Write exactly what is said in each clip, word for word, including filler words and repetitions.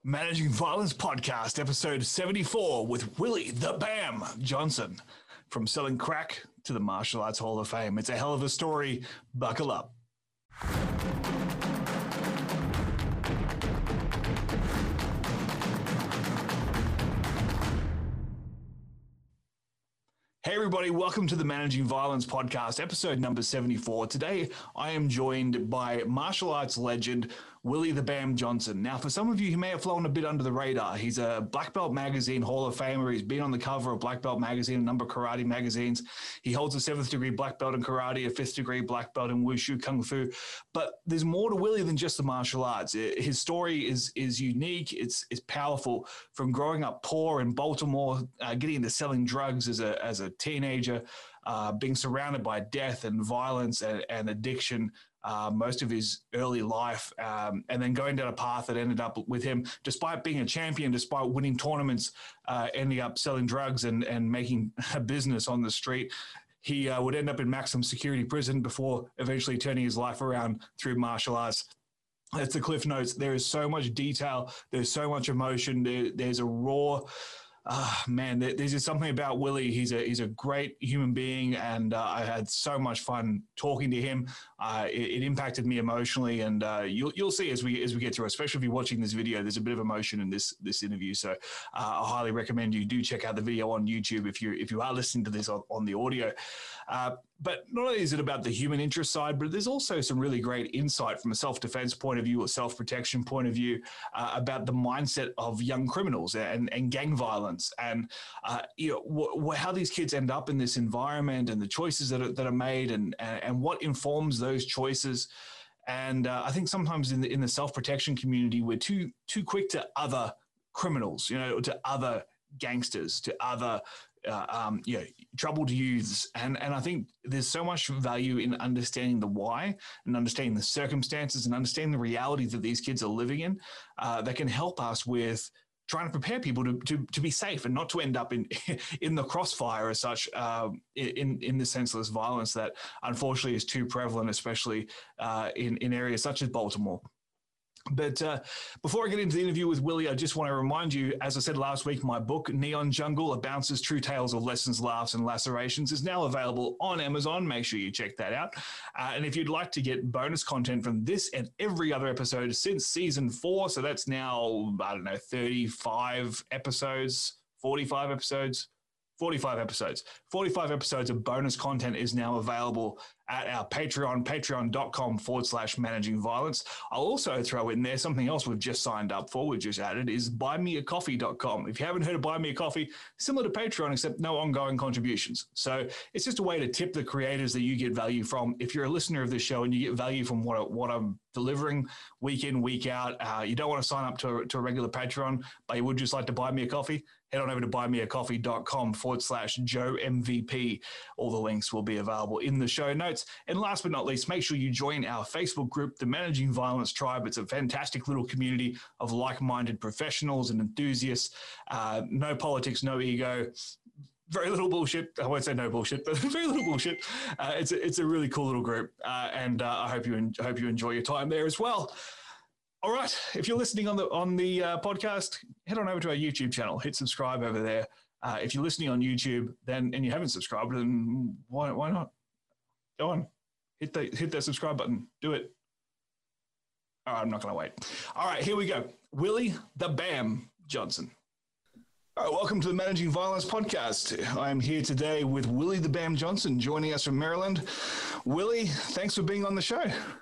Managing Violence Podcast, episode seventy-four, with Willie the Bam Johnson. From selling crack to the Martial Arts Hall of Fame. It's a hell of a story. Buckle up. Hey everybody, welcome to the Managing Violence Podcast, episode number seventy-four. Today, I am joined by martial arts legend, Willie the Bam Johnson. Now, for some of you, he may have flown a bit under the radar. He's a Black Belt Magazine Hall of Famer. He's been on the cover of Black Belt Magazine, a number of karate magazines. He holds a seventh degree Black Belt in karate, a fifth degree Black Belt in Wushu Kung Fu. But there's more to Willie than just the martial arts. His story is is unique. It's it's powerful. From growing up poor in Baltimore, uh, getting into selling drugs as a as a teenager, uh, being surrounded by death and violence and, and addiction uh, most of his early life, um, and then going down a path that ended up with him, despite being a champion, despite winning tournaments, uh, ending up selling drugs and, and making a business on the street. He uh, would end up in maximum security prison before eventually turning his life around through martial arts. That's the Cliff Notes. There is so much detail. There's so much emotion. There, there's a raw... Uh, man, there's just something about Willie. He's a he's a great human being, and uh, I had so much fun talking to him. Uh, it, it impacted me emotionally, and uh, you'll you'll see as we as we get through. Especially if you're watching this video, there's a bit of emotion in this this interview. So uh, I highly recommend you do check out the video on YouTube if you if you are listening to this on, on the audio. Uh, But not only is it about the human interest side, but there's also some really great insight from a self-defense point of view or self-protection point of view uh, about the mindset of young criminals and, and gang violence, and uh, you know wh- wh- how these kids end up in this environment and the choices that are, that are made, and, and and what informs those choices. And uh, I think sometimes in the in the self-protection community, we're too too quick to other criminals, you know, to other gangsters, to other Uh, um, you know, troubled youths. And, and I think there's so much value in understanding the why and understanding the circumstances and understanding the reality that these kids are living in uh, that can help us with trying to prepare people to, to, to be safe and not to end up in in the crossfire as such, um, in, in the senseless violence that unfortunately is too prevalent, especially uh, in, in areas such as Baltimore. But uh, before I get into the interview with Willie, I just want to remind you, as I said last week, my book, Neon Jungle, A Bouncer's True Tales of Lessons, Laughs, and Lacerations, is now available on Amazon. Make sure you check that out. Uh, and if you'd like to get bonus content from this and every other episode since season four, so that's now, I don't know, thirty-five episodes, forty-five episodes, forty-five episodes. forty-five episodes of bonus content is now available at our Patreon, patreon.com forward slash managing violence. I'll also throw in there something else we've just signed up for, we've just added, is buy me a coffee dot com. If you haven't heard of Buy Me a Coffee, similar to Patreon, except no ongoing contributions. So it's just a way to tip the creators that you get value from. If you're a listener of this show and you get value from what, what I'm delivering week in, week out, uh, you don't want to sign up to a, to a regular Patreon, but you would just like to buy me a coffee, head on over to buymeacoffee.com forward slash Joe M V P. All the links will be available in the show notes. And last but not least, make sure you join our Facebook group, the Managing Violence Tribe. It's a fantastic little community of like-minded professionals and enthusiasts. Uh, no politics, no ego. Very little bullshit. I won't say no bullshit, but very little bullshit. Uh, it's a, it's a really cool little group, uh, and uh, I hope you en- hope you enjoy your time there as well. All right, if you're listening on the on the uh, podcast, head on over to our YouTube channel. Hit subscribe over there. Uh, if you're listening on YouTube, then and you haven't subscribed, then why why not? Go on, hit the hit that subscribe button. Do it. All right, I'm not going to wait. All right, here we go. Willie the Bam Johnson. All right, welcome to the Managing Violence Podcast. I am here today with Willie the Bam Johnson, joining us from Maryland. Willie, thanks for being on the show.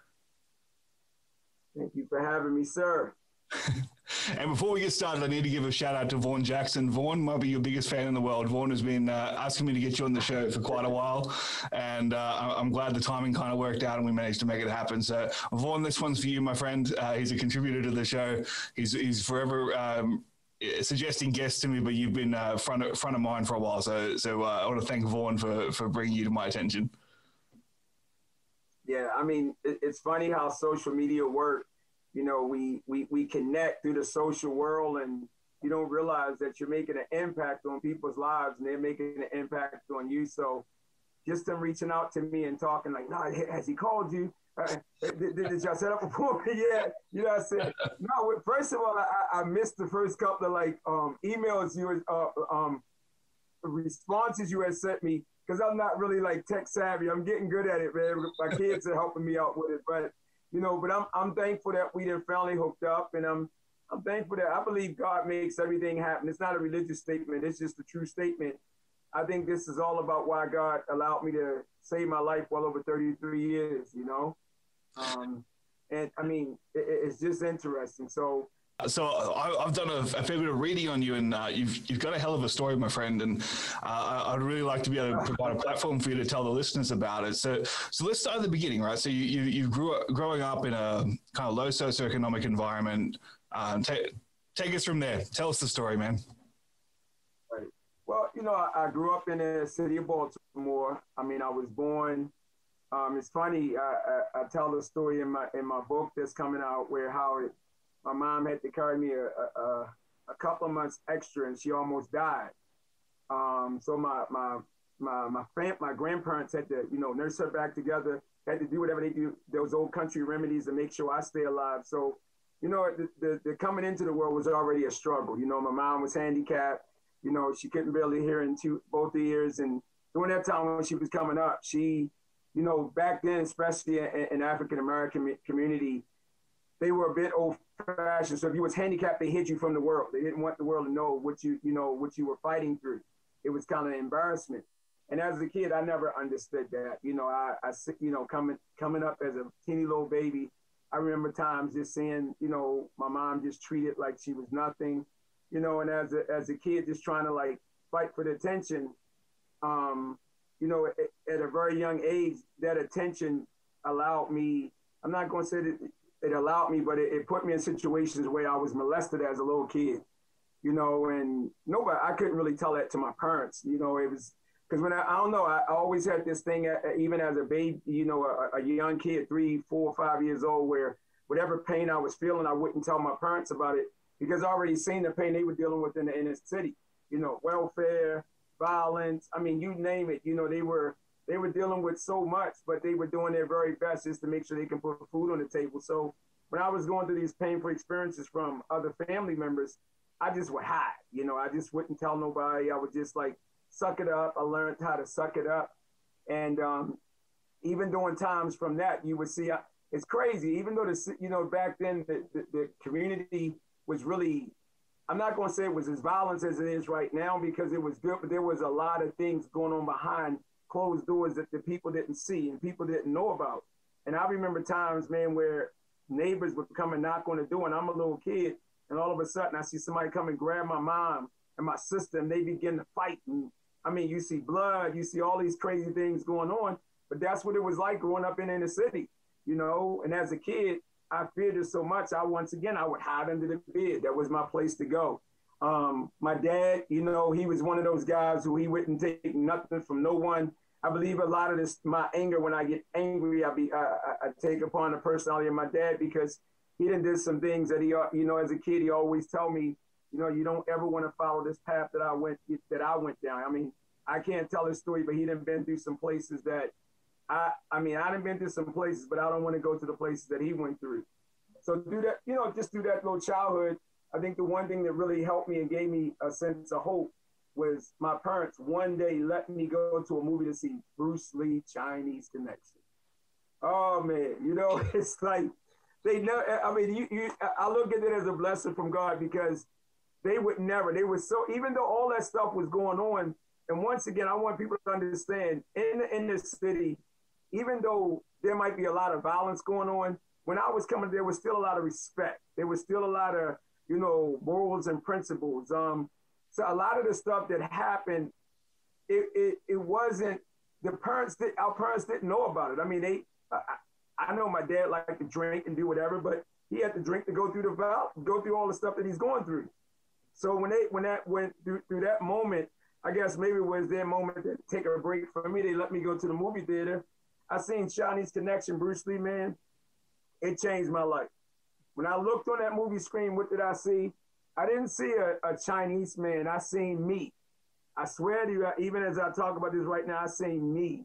Thank you for having me, sir. And before we get started, I need to give a shout out to Vaughn Jackson. Vaughn might be your biggest fan in the world. Vaughn has been uh, asking me to get you on the show for quite a while, and uh, I'm glad the timing kind of worked out and we managed to make it happen. So, Vaughn, this one's for you, my friend. Uh, he's a contributor to the show. He's he's forever um, suggesting guests to me, but you've been uh, front of, front of mind for a while. So, so uh, I want to thank Vaughn for for bringing you to my attention. Yeah, I mean, it, it's funny how social media works. You know, we, we, we connect through the social world, and you don't realize that you're making an impact on people's lives and they're making an impact on you. So just them reaching out to me and talking like, nah, has he called you? Uh, did, did y'all set up a appointment? Yeah, you know what I said? No, first of all, I, I missed the first couple of like um, emails you, uh, um, responses you had sent me because I'm not really like tech savvy. I'm getting good at it, man. My kids are helping me out with it, but you know, but I'm I'm thankful that we done finally hooked up, and I'm I'm thankful that I believe God makes everything happen. It's not a religious statement; it's just a true statement. I think this is all about why God allowed me to save my life well over thirty-three years, you know. Um, and I mean, it, it's just interesting. So, so I, I've done a, a fair bit of reading on you, and uh, you've you've got a hell of a story, my friend. And uh, I'd really like to be able to provide a platform for you to tell the listeners about it. So, so let's start at the beginning, right? So you you, you grew up growing up in a kind of low socioeconomic environment. Um, take take us from there. Tell us the story, man. Right. Well, you know, I, I grew up in the city of Baltimore. I mean, I was born. Um, it's funny. I, I, I tell the story in my in my book that's coming out where how it, my mom had to carry me a, a, a couple of months extra, and she almost died. Um, so my my my my fam- my grandparents had to you know nurse her back together. Had to do whatever they do, those old country remedies, to make sure I stay alive. So, you know, the, the, the coming into the world was already a struggle. You know, my mom was handicapped. You know, she couldn't barely hear in two, both ears, and during that time when she was coming up, she You know, back then, especially in, in African-American community, they were a bit old-fashioned. So if you was handicapped, they hid you from the world. They didn't want the world to know what you, you know, what you were fighting through. It was kind of embarrassment. And as a kid, I never understood that. You know, I, I you know, coming coming up as a teeny little baby, I remember times just seeing, you know, my mom just treated like she was nothing. You know, and as a as a kid, just trying to like fight for the attention. Um, You know, at, at a very young age, that attention allowed me, I'm not going to say that it allowed me, but it, it put me in situations where I was molested as a little kid, you know, and nobody, I couldn't really tell that to my parents. You know, it was, because when I, I don't know, I, I always had this thing, uh, even as a baby, you know, a, a young kid, three, four, five years old, where whatever pain I was feeling, I wouldn't tell my parents about it because I already seen the pain they were dealing with in the inner city, you know, welfare, violence. I mean, you name it. You know, they were they were dealing with so much, but they were doing their very best just to make sure they can put food on the table. So when I was going through these painful experiences from other family members, I just would hide. You know, I just wouldn't tell nobody. I would just like suck it up. I learned how to suck it up. And um, even during times from that, you would see, uh, it's crazy. Even though, the you know, back then the, the, the community was really, I'm not going to say it was as violent as it is right now because it was good, but there was a lot of things going on behind closed doors that the people didn't see and people didn't know about. And I remember times, man, where neighbors would come and knock on the door and I'm a little kid and all of a sudden I see somebody come and grab my mom and my sister and they begin to fight. And I mean, you see blood, you see all these crazy things going on, but that's what it was like growing up in inner city, you know? And as a kid, I feared it so much. I, once again, I would hide under the bed. That was my place to go. Um, my dad, you know, he was one of those guys who he wouldn't take nothing from no one. I believe a lot of this, my anger, when I get angry, I be, I, I, I take upon the personality of my dad because he done did some things that he, you know, as a kid, he always tell me, you know, you don't ever want to follow this path that I went, that I went down. I mean, I can't tell his story, but he done been through some places that I, I mean, I done been through some places, but I don't want to go to the places that he went through. So do that, you know, just through that little childhood, I think the one thing that really helped me and gave me a sense of hope was my parents one day let me go to a movie to see Bruce Lee Chinese Connection. Oh man, you know, it's like they know. I mean, you, you, I look at it as a blessing from God because they would never. They were so, even though all that stuff was going on. And once again, I want people to understand in in this city, even though there might be a lot of violence going on, when I was coming, there was still a lot of respect. There was still a lot of, you know, morals and principles. Um, so a lot of the stuff that happened, it it, it wasn't, the parents, did, our parents didn't know about it. I mean, they, I, I know my dad liked to drink and do whatever, but he had to drink to go through the, go through all the stuff that he's going through. So when they, when that went through, through that moment, I guess maybe it was their moment to take a break from me. They let me go to the movie theater. I seen Chinese Connection, Bruce Lee, man. It changed my life. When I looked on that movie screen, what did I see? I didn't see a, a Chinese man. I seen me. I swear to you, even as I talk about this right now, I seen me.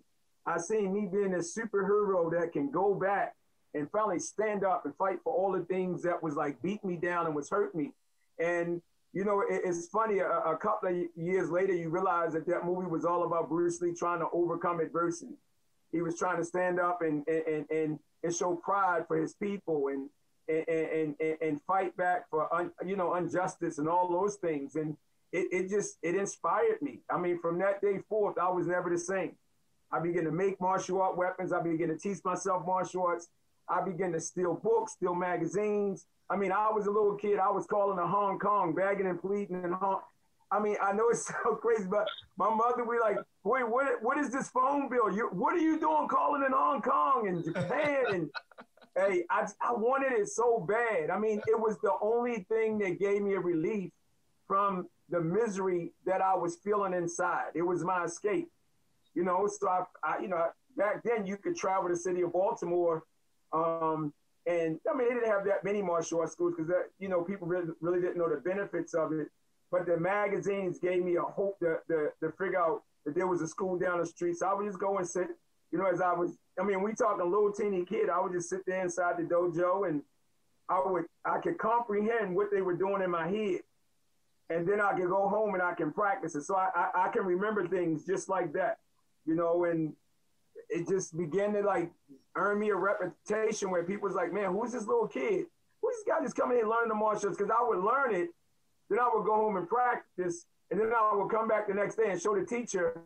I seen me being a superhero that can go back and finally stand up and fight for all the things that was like beat me down and was hurt me. And, you know, it, it's funny, a, a couple of years later, you realize that that movie was all about Bruce Lee trying to overcome adversity. He was trying to stand up and and and, and show pride for his people and and and, and, and fight back for, un, you know, injustice and all those things. And it, it just, it inspired me. I mean, from that day forth, I was never the same. I began to make martial art weapons. I began to teach myself martial arts. I began to steal books, steal magazines. I mean, I was a little kid. I was calling to Hong Kong, begging and pleading in Hong. I mean, I know it's so crazy, but my mother would be like, "Wait, what? What is this phone bill? You, what are you doing calling in Hong Kong and Japan?" And hey, I, I wanted it so bad. I mean, it was the only thing that gave me a relief from the misery that I was feeling inside. It was my escape, you know. So I, I you know, back then you could travel to the city of Baltimore. Um, and I mean, they didn't have that many martial arts schools because, you know, people really, really didn't know the benefits of it. But the magazines gave me a hope to, to, to figure out that there was a school down the street. So I would just go and sit, you know, as I was, I mean, we talking a little teeny kid, I would just sit there inside the dojo and I would, I could comprehend what they were doing in my head. And then I could go home and I can practice it. So I, I, I can remember things just like that, you know, and it just began to like earn me a reputation where people was like, man, who's this little kid? Who's this guy just coming in and learning the martial arts? Because I would learn it, then I would go home and practice, and then I would come back the next day and show the teacher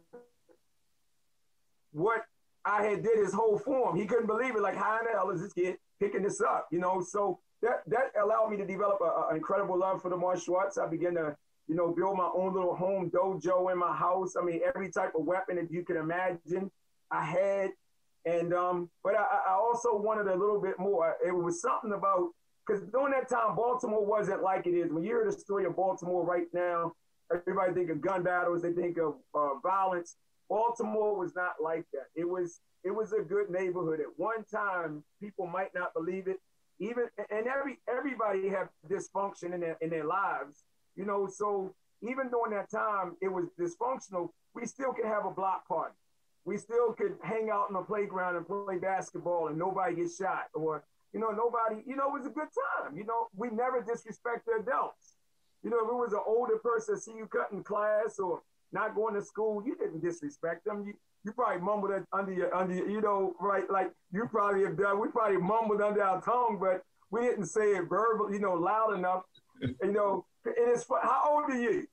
what I had did his whole form. He couldn't believe it. Like, how in the hell is this kid picking this up? You know, so that that allowed me to develop an incredible love for the martial arts. I began to, you know, build my own little home dojo in my house. I mean, every type of weapon that you can imagine, I had. And, um, but I, I also wanted a little bit more. It was something about, because during that time, Baltimore wasn't like it is. When you hear the story of Baltimore right now, everybody think of gun battles, they think of uh, violence. Baltimore was not like that. It was, it was a good neighborhood. At one time, people might not believe it. Even, and every, everybody had dysfunction in their, in their lives, you know, so even during that time, it was dysfunctional. We still could have a block party. We still could hang out in the playground and play basketball and nobody gets shot, or, you know, nobody, you know, it was a good time. You know, we never disrespect the adults. You know, if it was an older person, see you cutting class or not going to school, you didn't disrespect them. You you probably mumbled it under your, under your, you know, right, like you probably have done, we probably mumbled under our tongue, but we didn't say it verbal, you know, loud enough. You know, and it's, how old are you?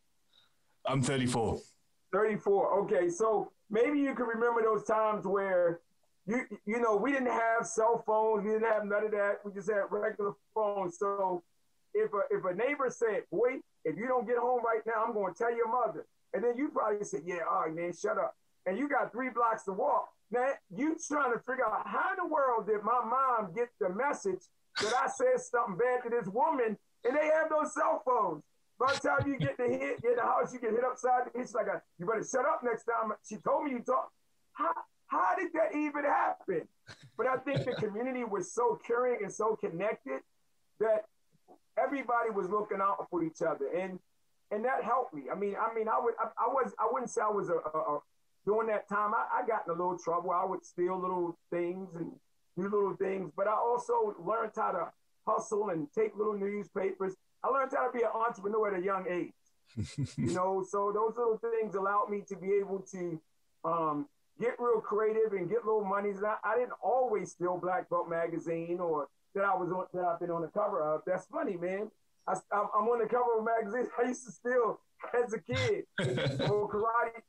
I'm thirty-four. thirty-four, okay, so maybe you can remember those times where, you you know, we didn't have cell phones, we didn't have none of that. We just had regular phones. So if a, if a neighbor said, boy, if you don't get home right now, I'm going to tell your mother. And then you probably said, yeah, all right, man, shut up. And you got three blocks to walk. Now, you trying to figure out how in the world did my mom get the message that I said something bad to this woman, and they have those cell phones. By the time you get to hit, get in the house, you get hit upside the head. She's like, a, you better shut up next time. She told me you talk. How, how did that even happen? But I think the community was so caring and so connected that everybody was looking out for each other, and and that helped me. I mean, I mean, I would, I, I was, I wouldn't say I was a, a, a during that time. I, I got in a little trouble. I would steal little things and do little things, but I also learned how to hustle and take little newspapers. I learned how to be an entrepreneur at a young age, you know, so those little things allowed me to be able to um, get real creative and get little monies. And I, I didn't always steal Black Belt magazine or that I was on, that I've been on the cover of. That's funny, man. I, I'm on the cover of magazines I used to steal as a kid. or Karate,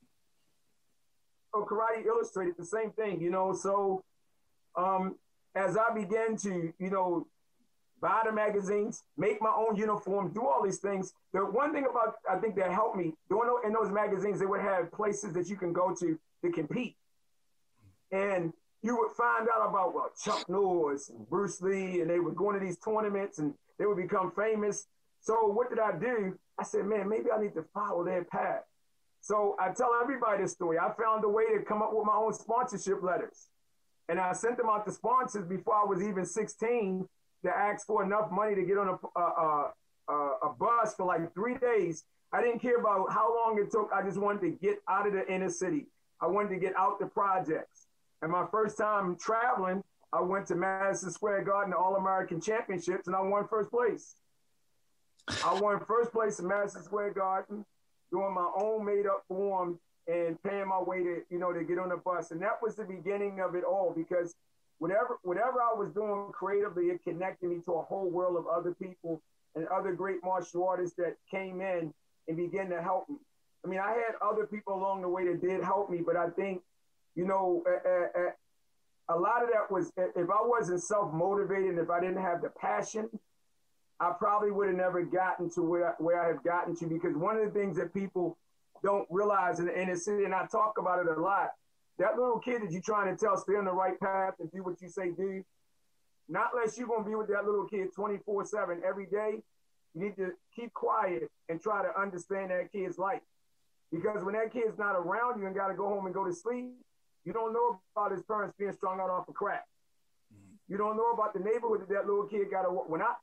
or Karate Illustrated, the same thing, you know. So um, as I began to, you know, buy the magazines, make my own uniform, do all these things. The one thing about, I think that helped me, doing in those magazines, they would have places that you can go to to compete. And you would find out about, well, Chuck Norris and Bruce Lee, and they would go into these tournaments and they would become famous. So what did I do? I said, man, maybe I need to follow their path. So I tell everybody this story. I found a way to come up with my own sponsorship letters. And I sent them out to sponsors before I was even sixteen to ask for enough money to get on a, a, a, a bus for like three days. I didn't care about how long it took. I just wanted to get out of the inner city. I wanted to get out the projects. And my first time traveling, I went to Madison Square Garden, the All-American Championships, and I won first place. I won first place in Madison Square Garden, doing my own made-up form and paying my way to, you know, to get on the bus. And that was the beginning of it all, because whatever whatever I was doing creatively, it connected me to a whole world of other people and other great martial artists that came in and began to help me. I mean, I had other people along the way that did help me, but I think, you know, uh, uh, a lot of that was, if I wasn't self-motivated, if I didn't have the passion, I probably would have never gotten to where I, where I have gotten to, because one of the things that people don't realize in the inner city, and I talk about it a lot, that little kid that you're trying to tell stay on the right path and do what you say do, not unless you're going to be with that little kid twenty-four seven every day. You need to keep quiet and try to understand that kid's life. Because when that kid's not around you and got to go home and go to sleep, you don't know about his parents being strung out off of crack. Mm-hmm. You don't know about the neighborhood that that little kid got to work. When I,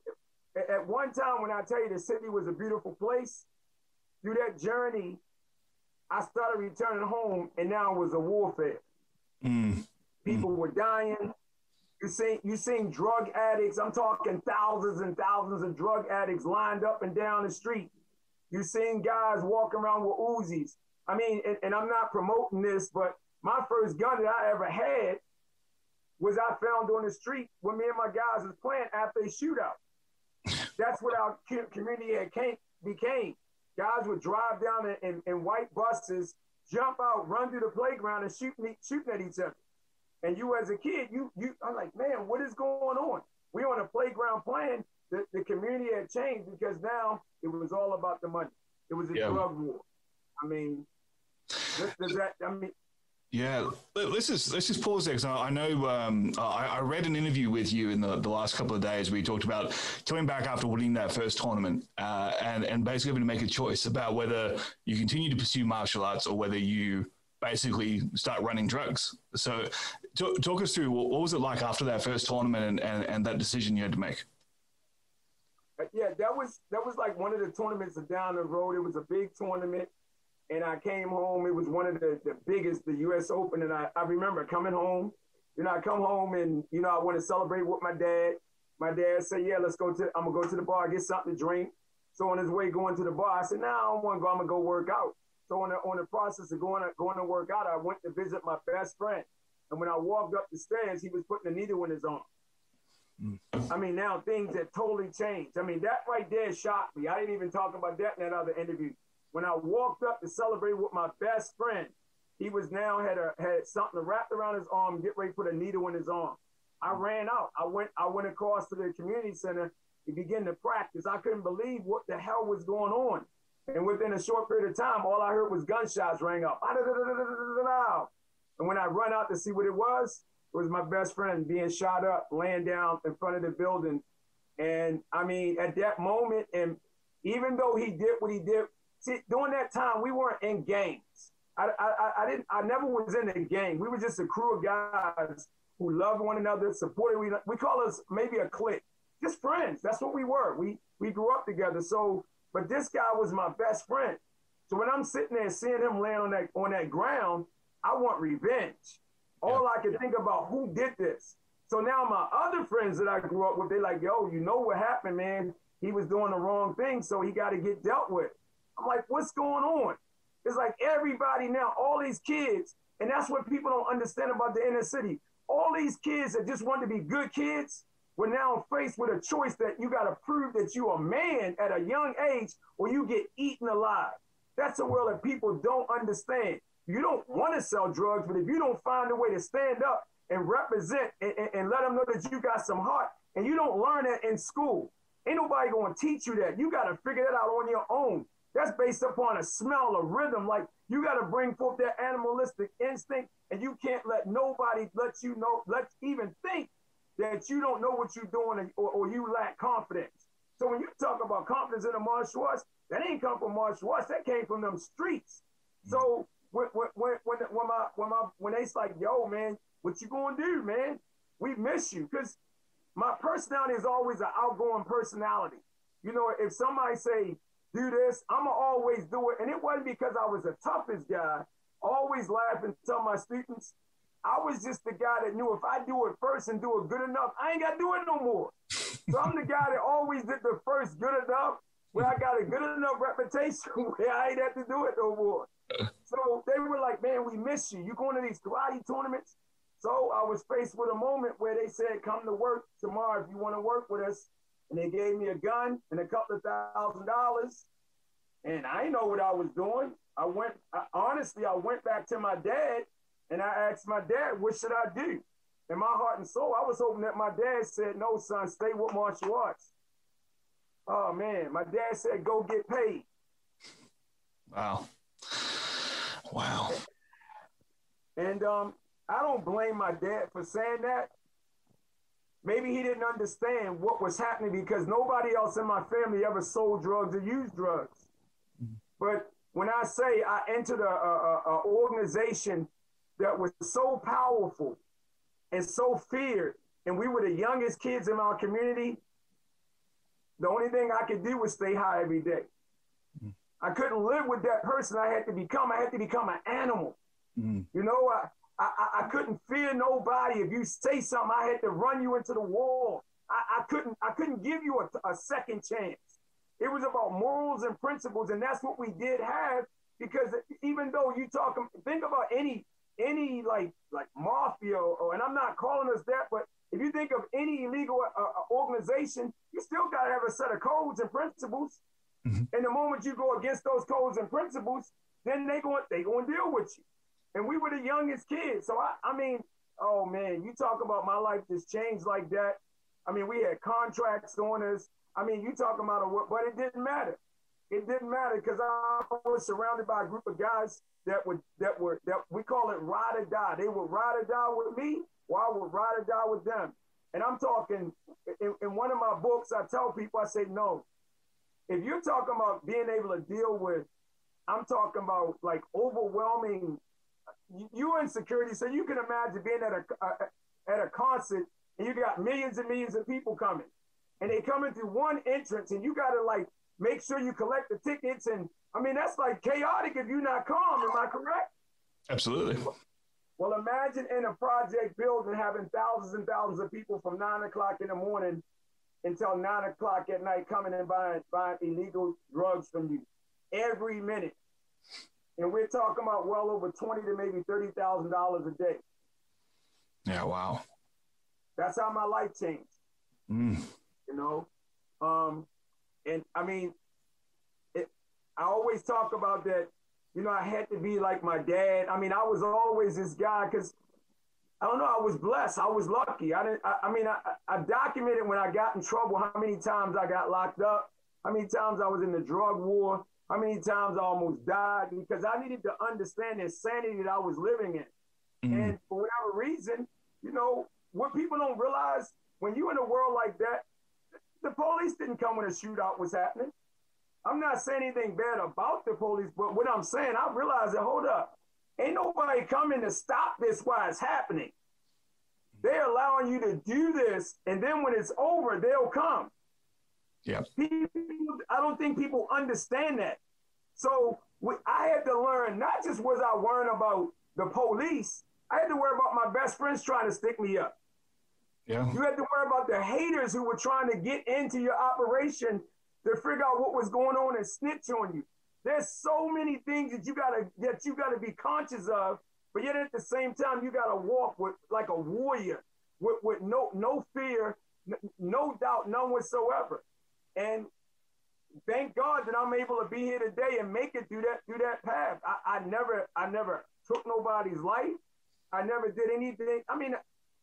at one time, when I tell you the city was a beautiful place, through that journey, I started returning home, and now it was a warfare. Mm. People mm. were dying. You seen, you seen drug addicts. I'm talking thousands and thousands of drug addicts lined up and down the street. You seen guys walking around with Uzis. I mean, and, and I'm not promoting this, but my first gun that I ever had was I found on the street when me and my guys was playing after a shootout. That's what our community had came, became. Guys would drive down in, in, in white buses, jump out, run through the playground, and shoot me, shooting at each other. And you, as a kid, you, you, I'm like, man, what is going on? We on a playground playing. The, the community had changed because now it was all about the money. It was a yeah. drug war. I mean, does, does that? I mean. Yeah, let's just let's just pause there, because I know um, I, I read an interview with you in the, the last couple of days where you talked about coming back after winning that first tournament uh, and and basically having to make a choice about whether you continue to pursue martial arts or whether you basically start running drugs. So talk, talk us through what, what was it like after that first tournament and, and, and that decision you had to make? Yeah, that was that was like one of the tournaments down the road. It was a big tournament. And I came home, it was one of the, the biggest, the U S Open. And I, I remember coming home, you know, I come home and, you know, I want to celebrate with my dad. My dad said, yeah, let's go to, I'm going to go to the bar, get something to drink. So on his way going to the bar, I said, no, nah, I don't want to go, I'm going to go work out. So on the, on the process of going, going to work out, I went to visit my best friend. And when I walked up the stairs, he was putting a needle in his arm. Mm. I mean, now things have totally changed. I mean, that right there shocked me. I didn't even talk about that in that other interview. When I walked up to celebrate with my best friend, he was now had a had something wrapped around his arm, get ready to put a needle in his arm. I ran out. I went I went across to the community center and began to practice. I couldn't believe what the hell was going on. And within a short period of time, all I heard was gunshots rang out. And when I run out to see what it was, it was my best friend being shot up, laying down in front of the building. And I mean, at that moment, and even though he did what he did, see, during that time, we weren't in games. I, I, I didn't. I never was in a game. We were just a crew of guys who loved one another, supported. We we call us maybe a clique, just friends. That's what we were. We we grew up together. So, but this guy was my best friend. So when I'm sitting there seeing him laying on that on that ground, I want revenge. All yeah. I could think about, who did this? So now my other friends that I grew up with, they're like, yo, you know what happened, man? He was doing the wrong thing, so he got to get dealt with. I'm like, what's going on? It's like everybody now, all these kids, and that's what people don't understand about the inner city. All these kids that just want to be good kids were now faced with a choice that you got to prove that you're a man at a young age or you get eaten alive. That's a world that people don't understand. You don't want to sell drugs, but if you don't find a way to stand up and represent and, and, and let them know that you got some heart, and you don't learn that in school, ain't nobody going to teach you that. You got to figure that out on your own. That's based upon a smell, a rhythm. Like, you got to bring forth that animalistic instinct, and you can't let nobody let you know, let even think that you don't know what you're doing or, or you lack confidence. So when you talk about confidence in the martial arts, that ain't come from martial arts. That came from them streets. So when when when when, when my when my when they's like, yo, man, what you gonna do, man? We miss you, because my personality is always an outgoing personality. You know, if somebody say, do this, I'm going to always do it. And it wasn't because I was the toughest guy. always laugh and tell my students, I was just the guy that knew if I do it first and do it good enough, I ain't got to do it no more. So I'm the guy that always did the first good enough, where I got a good enough reputation where I ain't have to do it no more. So they were like, man, we miss you. You going to these karate tournaments? So I was faced with a moment where they said, come to work tomorrow if you want to work with us. And they gave me a gun and a couple of thousand dollars. And I didn't know what I was doing. I went, I, honestly, I went back to my dad and I asked my dad, what should I do? In my heart and soul, I was hoping that my dad said, no, son, stay with martial arts. Oh, man, my dad said, go get paid. Wow. Wow. And um, I don't blame my dad for saying that. Maybe he didn't understand what was happening because nobody else in my family ever sold drugs or used drugs. Mm-hmm. But when I say I entered a, a, a organization that was so powerful and so feared, and we were the youngest kids in our community, the only thing I could do was stay high every day. Mm-hmm. I couldn't live with that person I had to become. I had to become an animal. Mm-hmm. You know, I, I, I couldn't fear nobody. If you say something, I had to run you into the wall. I, I couldn't I couldn't give you a, a second chance. It was about morals and principles, and that's what we did have. Because even though you talk, think about any any like like mafia, or, and I'm not calling us that, but if you think of any illegal uh, organization, you still got to have a set of codes and principles. Mm-hmm. And the moment you go against those codes and principles, then they going they going to deal with you. And we were the youngest kids. So, I, I mean, oh, man, you talk about my life just changed like that. I mean, we had contracts on us. I mean, you talking about a what, but it didn't matter. It didn't matter because I was surrounded by a group of guys that would, that were, that we call it ride or die. They would ride or die with me, or I would ride or die with them. And I'm talking, in, in one of my books, I tell people, I say, no, if you're talking about being able to deal with, I'm talking about like overwhelming. You're in security, so you can imagine being at a uh, at a concert and you got millions and millions of people coming, and they coming through one entrance, and you got to like make sure you collect the tickets, and I mean that's like chaotic if you're not calm. Am I correct? Absolutely. Well, imagine in a project building having thousands and thousands of people from nine o'clock in the morning until nine o'clock at night coming and buying buying illegal drugs from you every minute. And we're talking about well over twenty to maybe thirty thousand dollars a day. Yeah, wow. That's how my life changed. Mm. You know, um, and I mean, it, I always talk about that. You know, I had to be like my dad. I mean, I was always this guy because I don't know. I was blessed. I was lucky. I didn't. I, I mean, I, I documented when I got in trouble how many times I got locked up, how many times I was in the drug war. How many times I almost died because I needed to understand the insanity that I was living in. Mm. And for whatever reason, you know, what people don't realize, when you're in a world like that, the police didn't come when a shootout was happening. I'm not saying anything bad about the police, but what I'm saying, I realized that, hold up, ain't nobody coming to stop this while it's happening. They're allowing you to do this, and then when it's over, they'll come. Yeah. People, I don't think people understand that. So we, I had to learn, not just was I worrying about the police, I had to worry about my best friends trying to stick me up. Yeah. You had to worry about the haters who were trying to get into your operation to figure out what was going on and snitch on you. There's so many things that you gotta that you gotta be conscious of, but yet at the same time you gotta walk with like a warrior, with, with no no fear, no doubt, none whatsoever. And thank God that I'm able to be here today and make it through that through that path. I, I never I never took nobody's life. I never did anything. I mean,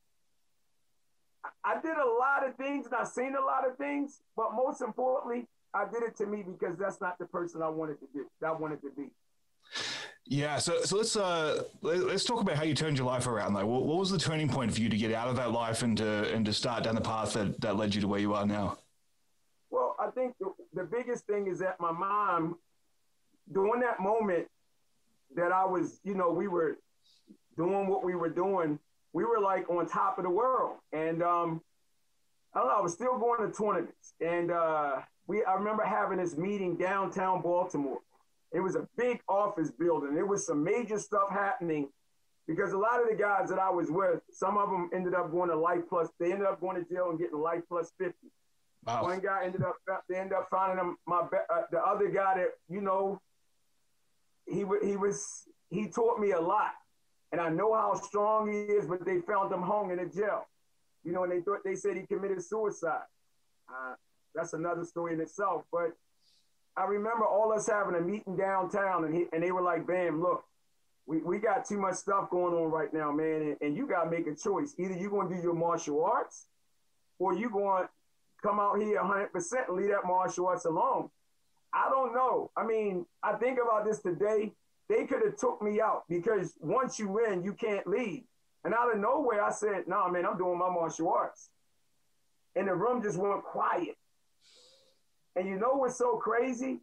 I, I did a lot of things and I've seen a lot of things, but most importantly, I did it to me because that's not the person I wanted to do. That I wanted to be. Yeah, so so let's uh let's talk about how you turned your life around. Like, what, what was the turning point for you to get out of that life and to and to start down the path that, that led you to where you are now? Well, I think the, the biggest thing is that my mom, during that moment that I was, you know, we were doing what we were doing, we were like on top of the world. And um, I don't know, I was still going to tournaments. And uh, we, I remember having this meeting downtown Baltimore. It was a big office building. There was some major stuff happening because a lot of the guys that I was with, some of them ended up going to life plus, they ended up going to jail and getting life plus fifty. Wow. One guy ended up, they ended up finding him, my, uh, the other guy that, you know, he, he was, he taught me a lot. And I know how strong he is, but they found him hung in a jail. You know, and they thought, they said he committed suicide. Uh, that's another story in itself. But I remember all us having a meeting downtown, and he, and they were like, Bam, look, we, we got too much stuff going on right now, man, and, and you got to make a choice. Either you're going to do your martial arts, or you're going to come out here one hundred percent and leave that martial arts alone. I don't know. I mean, I think about this today. They could have took me out because once you win, you can't leave. And out of nowhere, I said, nah, man, I'm doing my martial arts. And the room just went quiet. And you know what's so crazy?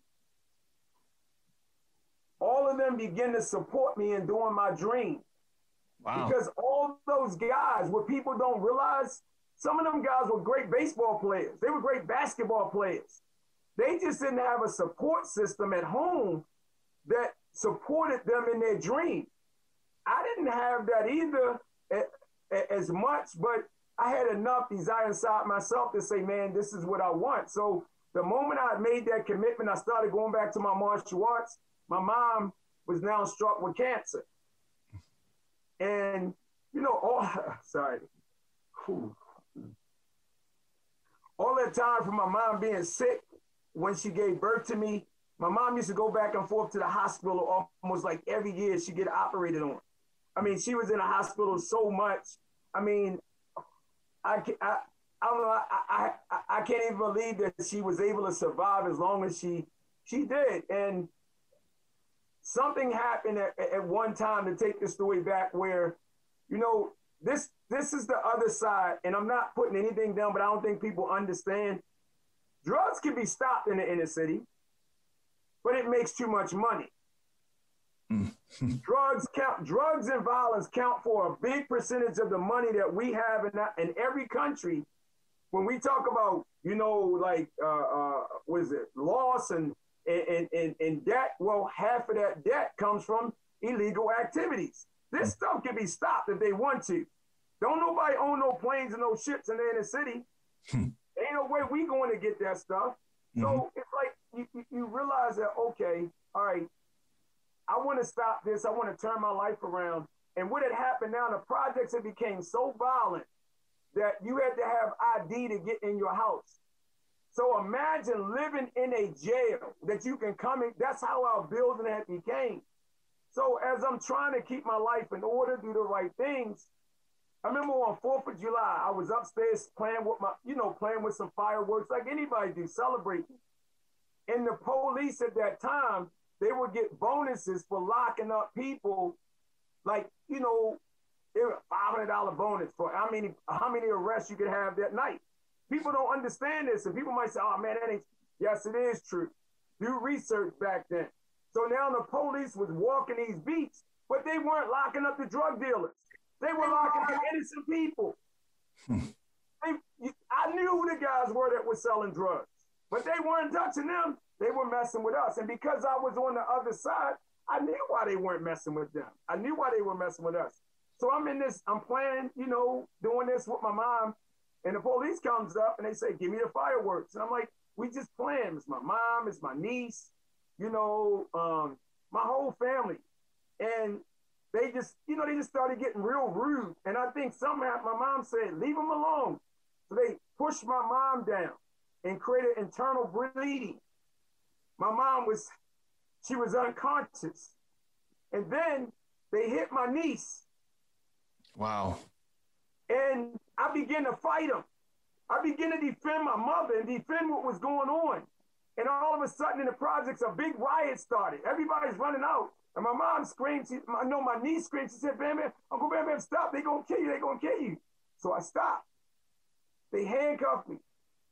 All of them begin to support me in doing my dream. Wow. Because all those guys, what people don't realize, some of them guys were great baseball players. They were great basketball players. They just didn't have a support system at home that supported them in their dream. I didn't have that either as much, but I had enough desire inside myself to say, man, this is what I want. So the moment I made that commitment, I started going back to my martial arts. My mom was now struck with cancer. And, you know, all, sorry. Whew. All that time from my mom being sick when she gave birth to me, my mom used to go back and forth to the hospital almost like every year she'd get operated on. I mean, she was in the hospital so much. I mean, I, I, I don't know, I, I, I, I can't even believe that she was able to survive as long as she, she did. And something happened at, at one time, to take the story back, where, you know, this, this is the other side, and I'm not putting anything down, but I don't think people understand. Drugs can be stopped in the inner city, but it makes too much money. drugs count, drugs and violence count for a big percentage of the money that we have in, that, in every country. When we talk about, you know, like, uh, uh, what is it, loss and, and, and, and debt, well, half of that debt comes from illegal activities. This stuff can be stopped if they want to. Don't nobody own no planes and no ships in the inner city. Ain't no way we going to get that stuff. So mm-hmm. it's like you, you realize that, okay, all right, I want to stop this. I want to turn my life around. And what had happened now, the projects had became so violent that you had to have I D to get in your house. So imagine living in a jail that you can come in. That's how our building had became. So as I'm trying to keep my life in order, do the right things, I remember on fourth of July, I was upstairs playing with my, you know, playing with some fireworks like anybody do, celebrating. And the police at that time, they would get bonuses for locking up people, like, you know, it was a five hundred dollar bonus for how many, how many arrests you could have that night. People don't understand this, and people might say, oh man, that ain't, yes, it is true. Do research back then. So now the police was walking these beats, but they weren't locking up the drug dealers. They were locking up innocent people. they, I knew who the guys were that were selling drugs, but they weren't touching them. They were messing with us. And because I was on the other side, I knew why they weren't messing with them. I knew why they were messing with us. So I'm in this, I'm playing, you know, doing this with my mom, and the police comes up and they say, give me the fireworks. And I'm like, we just playing. It's my mom, it's my niece, you know, um, my whole family. And they just, you know, they just started getting real rude. And I think somehow my mom said, leave them alone. So they pushed my mom down and created internal bleeding. My mom was, she was unconscious. And then they hit my niece. Wow. And I began to fight them. I began to defend my mother and defend what was going on. And all of a sudden in the projects, a big riot started. Everybody's running out. And my mom screamed, she, I know my niece screamed, she said, Bam Bam, Uncle Bam Bam, stop, they gonna kill you, they gonna kill you. So I stopped. They handcuffed me.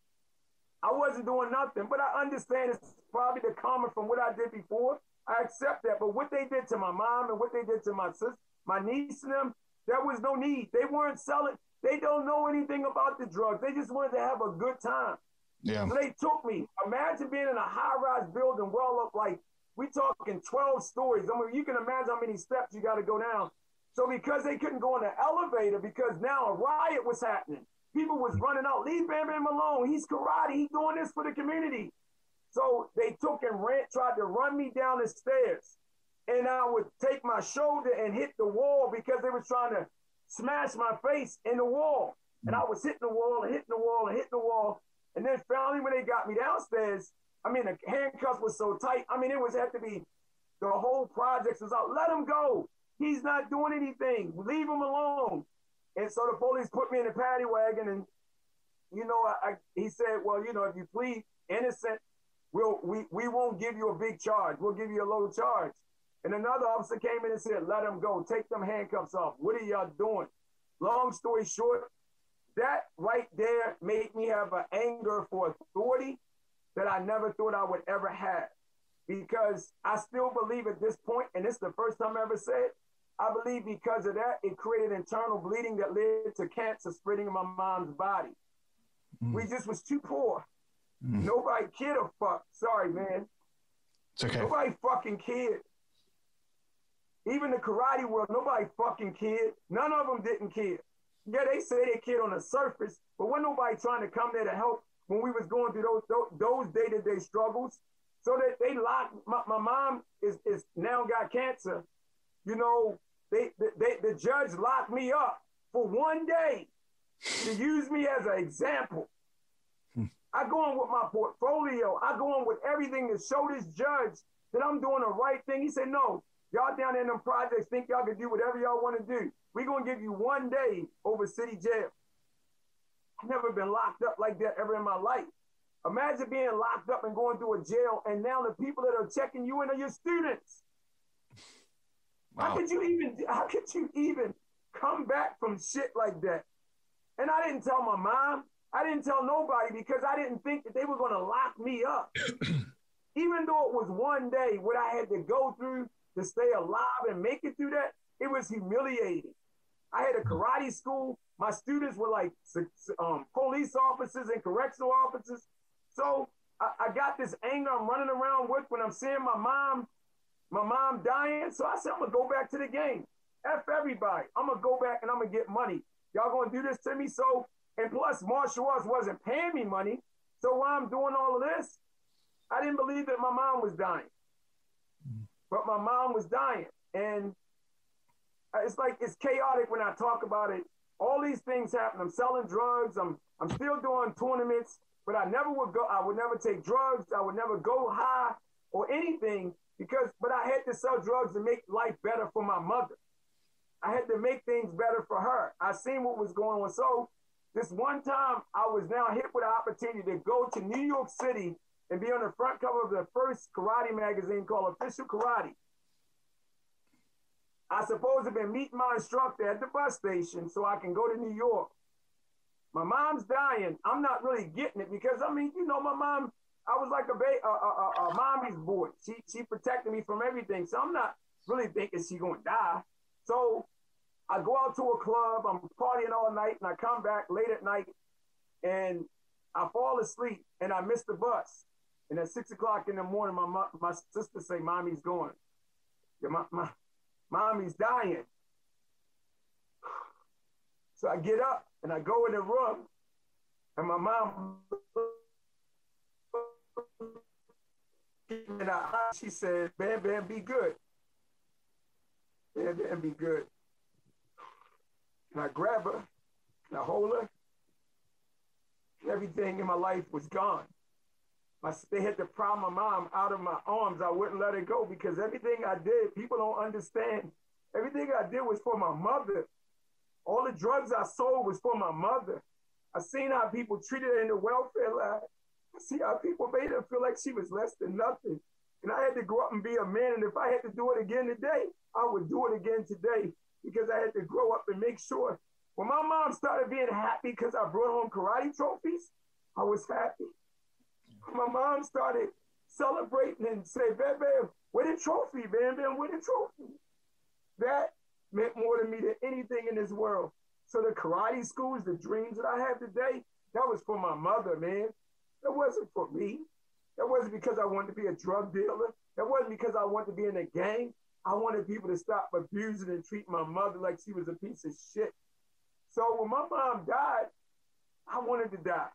I wasn't doing nothing, but I understand it's probably the karma from what I did before. I accept that, but what they did to my mom and what they did to my sister, my niece and them, there was no need. They weren't selling, they don't know anything about the drugs. They just wanted to have a good time. Yeah. So they took me. Imagine being in a high-rise building well up, like, we talking twelve stories. I mean, you can imagine how many steps you got to go down. So because they couldn't go in the elevator, because now a riot was happening, people was running out, leave Bam Bam alone. He's karate. He's doing this for the community. So they took and ran, tried to run me down the stairs. And I would take my shoulder and hit the wall because they were trying to smash my face in the wall. And I was hitting the wall and hitting the wall and hitting the wall. And then finally, when they got me downstairs, I mean, the handcuffs were so tight. I mean, it was had to be, the whole project was out. Let him go. He's not doing anything. Leave him alone. And so the police put me in the paddy wagon. And, you know, I, I, he said, well, you know, if you plead innocent, we'll, we, we won't give you a big charge. We'll give you a low charge. And another officer came in and said, let him go. Take them handcuffs off. What are y'all doing? Long story short, that right there made me have an anger for authority that I never thought I would ever have. Because I still believe at this point, and this is the first time I ever said, I believe because of that, it created internal bleeding that led to cancer spreading in my mom's body. Mm. We just was too poor. Mm. Nobody cared a fuck. Sorry, man. It's okay. Nobody fucking cared. Even the karate world, nobody fucking cared. None of them didn't care. Yeah, they say they cared on the surface, but wasn't nobody trying to come there to help when we was going through those those, those day-to-day struggles. So that they locked, my, my mom is, is now got cancer. You know, they, they the judge locked me up for one day to use me as an example. I go on with my portfolio. I go on with everything to show this judge that I'm doing the right thing. He said, no, y'all down there in them projects think y'all can do whatever y'all want to do. We're going to give you one day over city jail. I've never been locked up like that ever in my life. Imagine being locked up and going through a jail, and now the people that are checking you in are your students. Wow. How could you even, how could you even come back from shit like that? And I didn't tell my mom. I didn't tell nobody because I didn't think that they were going to lock me up. Even though it was one day what I had to go through to stay alive and make it through that, it was humiliating. I had a karate school. My students were like um, police officers and correctional officers. So I, I got this anger I'm running around with when I'm seeing my mom, my mom dying. So I said, I'm going to go back to the game. F everybody. I'm going to go back and I'm going to get money. Y'all going to do this to me? So, and plus martial arts wasn't paying me money. So while I'm doing all of this, I didn't believe that my mom was dying. But my mom was dying. And it's like, it's chaotic when I talk about it. All these things happen. I'm selling drugs. I'm, I'm still doing tournaments, but I never would go, I would never take drugs. I would never go high or anything because, but I had to sell drugs to make life better for my mother. I had to make things better for her. I seen what was going on. So this one time I was now hit with an opportunity to go to New York City and be on the front cover of the first karate magazine called Official Karate. I supposed to have been meeting my instructor at the bus station so I can go to New York. My mom's dying. I'm not really getting it because, I mean, you know, my mom, I was like a, ba- a, a, a mommy's boy. She, she protected me from everything. So I'm not really thinking she's going to die. So I go out to a club. I'm partying all night and I come back late at night and I fall asleep and I miss the bus. And at six o'clock in the morning, my mo- my sister say, Mommy's going. Yeah, my, my, Mommy's dying. So I get up and I go in the room and my mom, and I, she said, Bam Bam, be good. Bam Bam, be good. And I grab her and I hold her. And everything in my life was gone. My, they had to pry my mom out of my arms. I wouldn't let her go because everything I did, people don't understand. Everything I did was for my mother. All the drugs I sold was for my mother. I seen how people treated her in the welfare line. I see how people made her feel like she was less than nothing. And I had to grow up and be a man. And if I had to do it again today, I would do it again today because I had to grow up and make sure. When my mom started being happy because I brought home karate trophies, I was happy. My mom started celebrating and say, Bam Bam, where the trophy, Bam Bam, where the trophy? That meant more to me than anything in this world. So the karate schools, the dreams that I have today, that was for my mother, man. That wasn't for me. That wasn't because I wanted to be a drug dealer. That wasn't because I wanted to be in a gang. I wanted people to stop abusing and treating my mother like she was a piece of shit. So when my mom died, I wanted to die.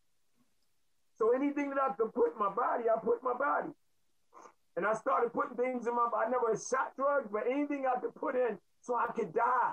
So anything that I could put in my body, I put in my body. And I started putting things in my body. I never shot drugs, but anything I could put in so I could die.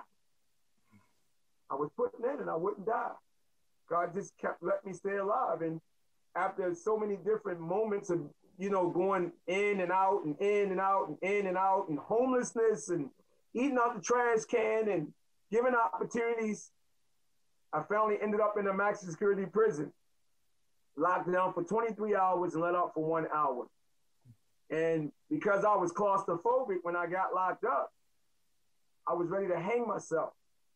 I was putting in and I wouldn't die. God just kept letting me stay alive. And after so many different moments of, you know, going in and out and in and out and in and out and homelessness and eating out the trash can and giving opportunities, I finally ended up in a maximum security prison, locked down for twenty-three hours and let out for one hour. And because I was claustrophobic when I got locked up, I was ready to hang myself.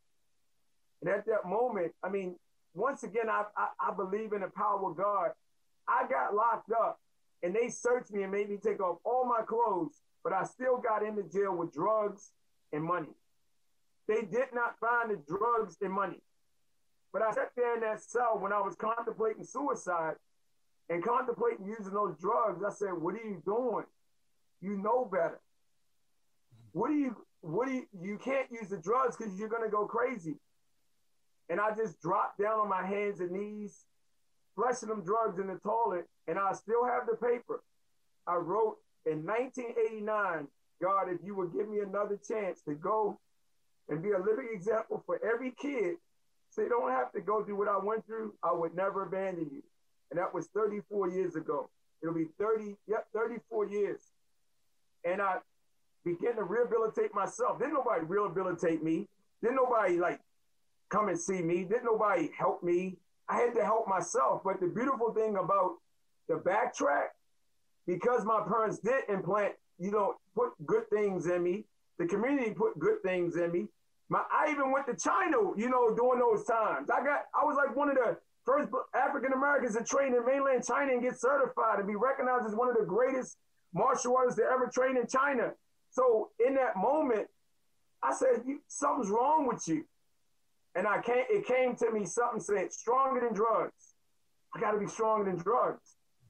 And at that moment, I mean, once again, I, I, I believe in the power of God. I got locked up and they searched me and made me take off all my clothes, but I still got into jail with drugs and money. They did not find the drugs and money. But I sat there in that cell when I was contemplating suicide and contemplating using those drugs. I said, what are you doing? You know better. What do you, what do you, you can't use the drugs because you're going to go crazy. And I just dropped down on my hands and knees, flushing them drugs in the toilet, and I still have the paper. I wrote in nineteen eighty-nine, God, if you would give me another chance to go and be a living example for every kid, so you don't have to go through what I went through, I would never abandon you. And that was thirty-four years ago. It'll be thirty, yep, thirty-four years. And I began to rehabilitate myself. Didn't nobody rehabilitate me. Didn't nobody like come and see me. Didn't nobody help me. I had to help myself. But the beautiful thing about the backtrack, because my parents did implant, you know, put good things in me, the community put good things in me. My, I even went to China, you know, during those times. I got, I was like one of the first African Americans to train in mainland China and get certified and be recognized as one of the greatest martial artists to ever train in China. So in that moment, I said, something's wrong with you. And I came, it came to me, something said, stronger than drugs. I got to be stronger than drugs.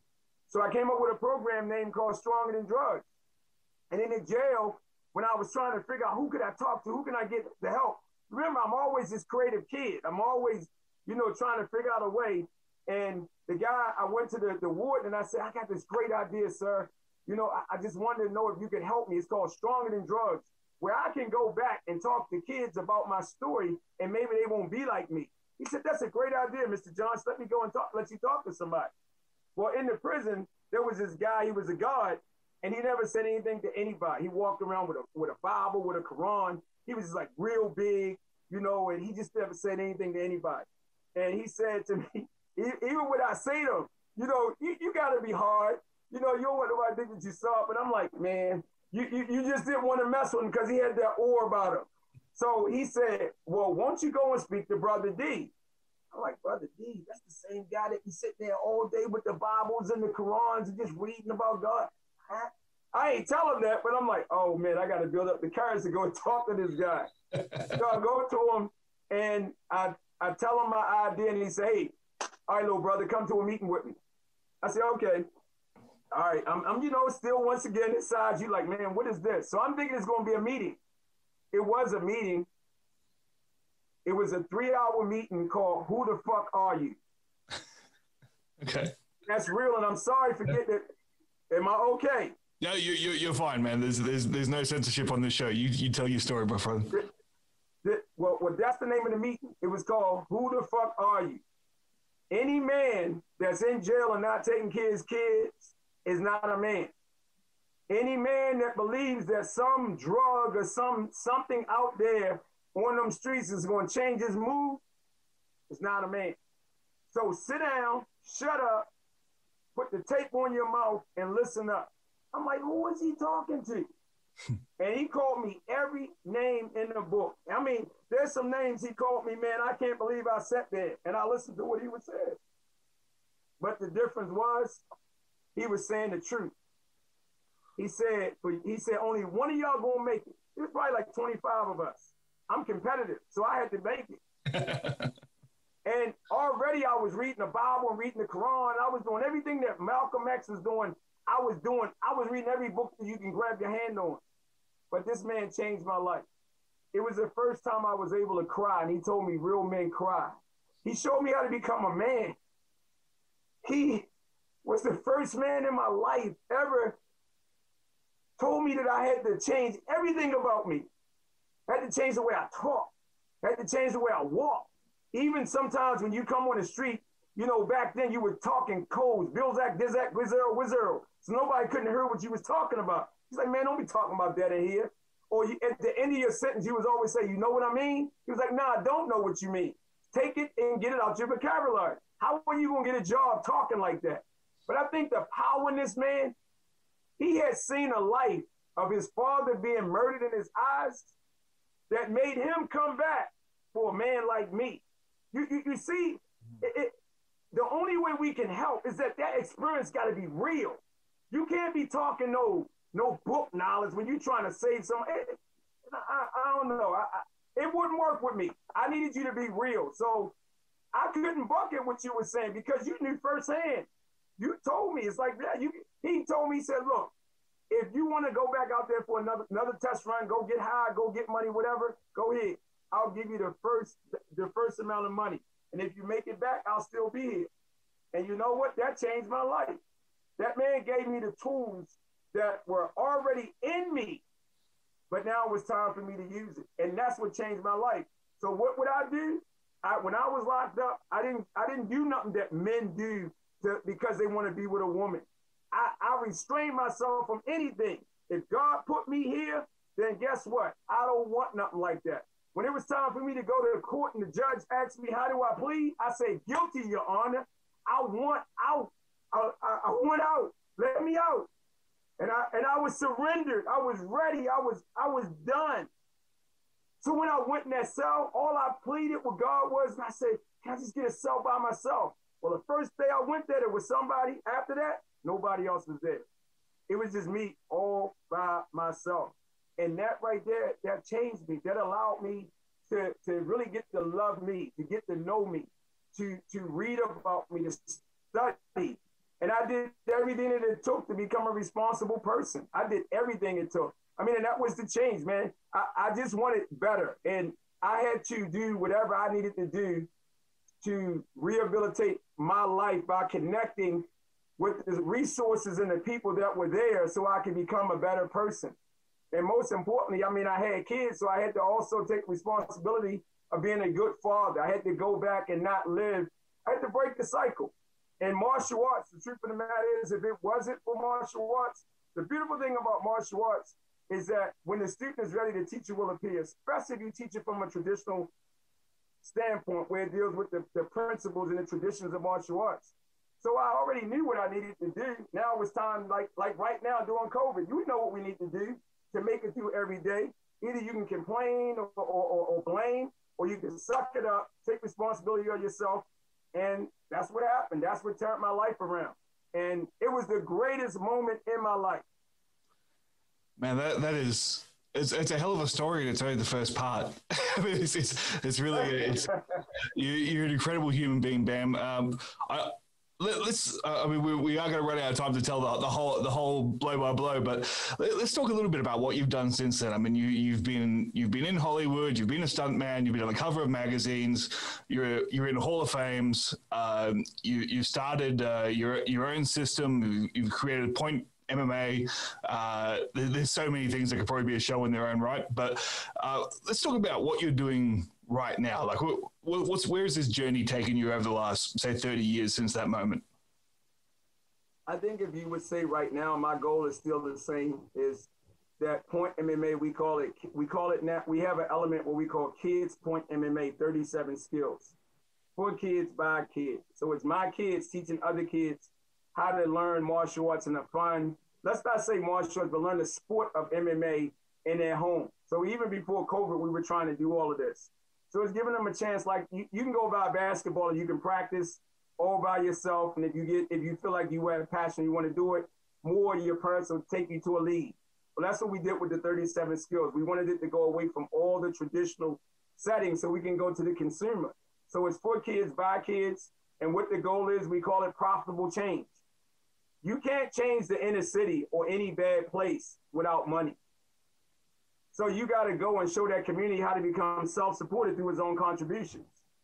So I came up with a program name called Stronger Than Drugs. And in the jail, when I was trying to figure out who could I talk to, who can I get the help? Remember, I'm always this creative kid. I'm always, you know, trying to figure out a way. And the guy, I went to the, the ward and I said, I got this great idea, sir. You know, I, I just wanted to know if you could help me. It's called Stronger Than Drugs, where I can go back and talk to kids about my story and maybe they won't be like me. He said, that's a great idea, Mister Johnson. Let me go and talk, let you talk to somebody. Well, in the prison, there was this guy, he was a guard, and he never said anything to anybody. He walked around with a with a Bible, with a Quran. He was just like real big, you know, and he just never said anything to anybody. And he said to me, even when I say to him, you know, you, you got to be hard. You know, you don't want nobody to think that you saw it. But I'm like, man, you, you, you just didn't want to mess with him because he had that aura about him. So he said, well, won't you go and speak to Brother D? I'm like, Brother D, that's the same guy that be sitting there all day with the Bibles and the Qurans and just reading about God. I, I ain't tell him that, but I'm like, oh man, I got to build up the courage to go and talk to this guy. So I go to him and I, I tell him my idea and he say, hey, all right, little brother, come to a meeting with me. I say, okay. All right, I'm, I'm, you know, still once again inside you like, man, what is this? So I'm thinking it's going to be a meeting. It was a meeting. It was a three-hour meeting called Who the Fuck Are You? Okay. That's real, and I'm sorry for getting it. Am I okay? Yeah, you, you, you're fine, man. There's, there's, there's no censorship on this show. You, you tell your story, my friend. The, the, well, well, that's the name of the meeting. It was called Who the Fuck Are You? Any man that's in jail and not taking care of his kids is not a man. Any man that believes that some drug or some something out there on them streets is going to change his mood is not a man. So sit down, shut up, put the tape on your mouth, and listen up. I'm like, who is he talking to? And he called me every name in the book. I mean, there's some names he called me, man, I can't believe I sat there and I listened to what he was saying. But the difference was, he was saying the truth. He said, he said, only one of y'all gonna make it. It was probably like twenty-five of us. I'm competitive, so I had to make it. And already I was reading the Bible and reading the Quran. I was doing everything that Malcolm X was doing. I was doing, I was reading every book that you can grab your hand on. But this man changed my life. It was the first time I was able to cry, and he told me real men cry. He showed me how to become a man. He was the first man in my life ever told me that I had to change everything about me. I had to change the way I talk. I had to change the way I walk. Even sometimes when you come on the street, you know, back then you were talking codes, Billzac, Dizzac, Wizero, Wizero. So nobody couldn't hear what you was talking about. He's like, man, don't be talking about that in here. Or you, at the end of your sentence, he was always say, you know what I mean? He was like, nah, I don't know what you mean. Take it and get it out your vocabulary. How are you going to get a job talking like that? But I think the power in this man, he had seen a life of his father being murdered in his eyes that made him come back for a man like me. You, you, you see, it, it, the only way we can help is that that experience got to be real. You can't be talking no no book knowledge when you're trying to save someone. It, I, I don't know. I, I, it wouldn't work with me. I needed you to be real. So I couldn't bucket what you were saying because you knew firsthand. You told me. It's like, yeah, you, he told me, he said, look, if you want to go back out there for another another test run, go get high, go get money, whatever, go ahead. I'll give you the first the first amount of money. And if you make it back, I'll still be here. And you know what? That changed my life. That man gave me the tools that were already in me, but now it was time for me to use it. And that's what changed my life. So what would I do? I, when I was locked up, I didn't I didn't do nothing that men do to, because they want to be with a woman. I, I restrained myself from anything. If God put me here, then guess what? I don't want nothing like that. When it was time for me to go to the court and the judge asked me, how do I plead? I say, guilty, Your Honor. I want out. I, I, I want out. Let me out. And I and I was surrendered. I was ready. I was I was done. So when I went in that cell, all I pleaded with God was, and I said, can I just get a cell by myself? Well, the first day I went there, there was somebody. After that, nobody else was there. It was just me all by myself. And that right there, that changed me. That allowed me to, to really get to love me, to get to know me, to, to read about me, to study. And I did everything that it took to become a responsible person. I did everything it took. I mean, and that was the change, man. I, I just wanted better. And I had to do whatever I needed to do to rehabilitate my life by connecting with the resources and the people that were there so I could become a better person. And most importantly, I mean, I had kids, so I had to also take responsibility of being a good father. I had to go back and not live. I had to break the cycle. And martial arts, the truth of the matter is, if it wasn't for martial arts, the beautiful thing about martial arts is that when the student is ready to teach, it will appear, especially if you teach it from a traditional standpoint where it deals with the, the principles and the traditions of martial arts. So I already knew what I needed to do. Now it was time, like, like right now during COVID, you know what we need to do to make it through every day. Either you can complain or, or, or, or blame, or you can suck it up, take responsibility on yourself. And that's what happened. That's what turned my life around. And it was the greatest moment in my life. Man, that that is, it's, it's a hell of a story to tell you the first part. I mean, it's, it's, it's really, it's, you, you're an incredible human being, Bam. Um, I, let, let's, uh, I mean, we, we are going to run out of time to tell the, the whole, the whole blow by blow, but let, let's talk a little bit about what you've done since then. I mean, you, you've been, you've been in Hollywood, you've been a stuntman, you've been on the cover of magazines, you're, you're in Hall of Fames. Um, you, you started uh, your, your own system. You've created Point M M A. Uh, there's so many things that could probably be a show in their own right, but uh, let's talk about what you're doing right now. Like, what, what's where has this journey taken you over the last, say, thirty years since that moment? I think if you would say right now, my goal is still the same. Is that Point M M A? We call it. We call it now. We have an element what we call Kids Point M M A. thirty-seven skills for kids by kids. So it's my kids teaching other kids how to learn martial arts in a fun, let's not say martial arts, but learn the sport of M M A in their home. So even before COVID, we were trying to do all of this. So it's giving them a chance, like you, you can go by basketball and you can practice all by yourself. And if you get, if you feel like you have a passion, you want to do it, more your parents will take you to a league. Well, that's what we did with the thirty-seven skills. We wanted it to go away from all the traditional settings so we can go to the consumer. So it's for kids, by kids. And what the goal is, we call it profitable change. You can't change the inner city or any bad place without money. So you got to go and show that community how to become self-supported through its own contributions.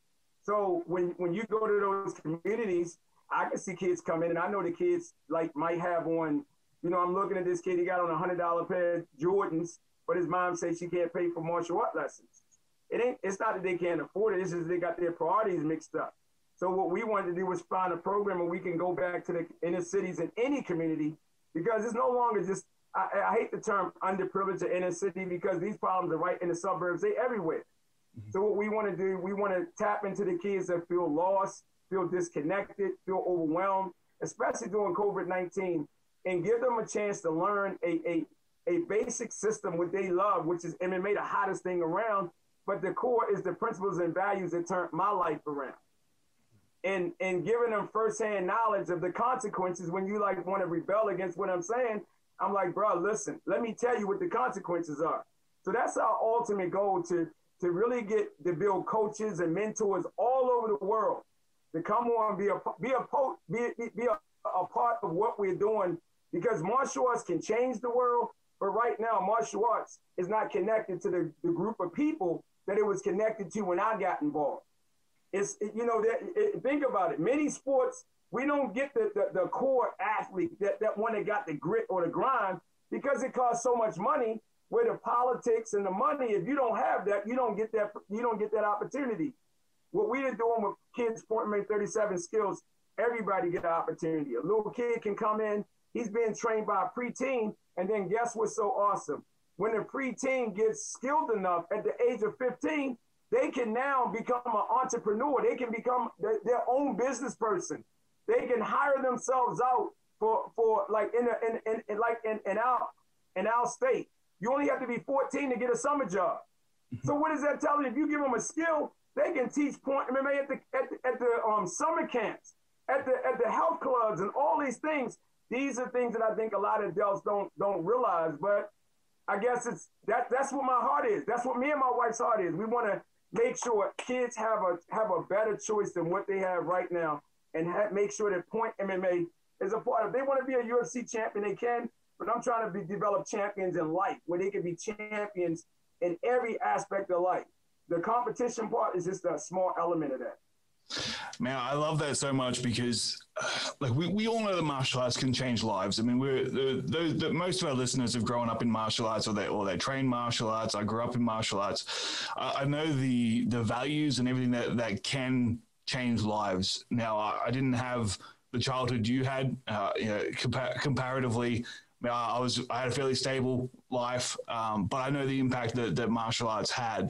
So when, when you go to those communities, I can see kids come in, and I know the kids like might have on, you know, I'm looking at this kid, he got on a one hundred dollar pair of Jordans, but his mom says she can't pay for martial art lessons. It ain't, it's not that they can't afford it, it's just they got their priorities mixed up. So what we wanted to do was find a program where we can go back to the inner cities in any community, because it's no longer just, I, I hate the term underprivileged or inner city, because these problems are right in the suburbs, they everywhere. Mm-hmm. So what we want to do, we want to tap into the kids that feel lost, feel disconnected, feel overwhelmed, especially during COVID nineteen, and give them a chance to learn a, a, a basic system what they love, which is M M A, the hottest thing around, but the core is the principles and values that turned my life around. And, and giving them firsthand knowledge of the consequences when you like want to rebel against what I'm saying. I'm like, bro, listen, let me tell you what the consequences are. So that's our ultimate goal, to, to really get to build coaches and mentors all over the world to come on, be a be a be, be a, a part of what we're doing, because martial arts can change the world, but right now martial arts is not connected to the, the group of people that it was connected to when I got involved. It's, you know, that, it, think about it. Many sports, we don't get the, the, the core athlete, that, that one that got the grit or the grind, because it costs so much money, where the politics and the money, if you don't have that, you don't get that, you don't get that opportunity. What we are doing with Kids Point Made thirty-seven Skills, everybody get an opportunity. A little kid can come in, he's being trained by a preteen, and then guess what's so awesome? When the preteen gets skilled enough at the age of fifteen, they can now become an entrepreneur. They can become their, their own business person. They can hire themselves out for, for like in, a, in, in, in like in, in our in our state. You only have to be fourteen to get a summer job. So what does that tell you? If you give them a skill, they can teach point M M A at the at the, at the um, summer camps, at the at the health clubs, and all these things. These are things that I think a lot of adults don't don't realize. But I guess it's that that's what my heart is. That's what me and my wife's heart is. We want to make sure kids have a have a better choice than what they have right now, and have, make sure that Point M M A is a part of. If they want to be a U F C champion, they can. But I'm trying to be, develop champions in life, where they can be champions in every aspect of life. The competition part is just a small element of that. Man, I love that so much, because uh, like we, we all know that martial arts can change lives. I mean, we're the, the, the most of our listeners have grown up in martial arts, or they or they train martial arts. I grew up in martial arts. Uh, I know the the values and everything that, that can change lives. Now, I, I didn't have the childhood you had. Uh, you know, compa- comparatively, uh, I was I had a fairly stable life, um, but I know the impact that, that martial arts had.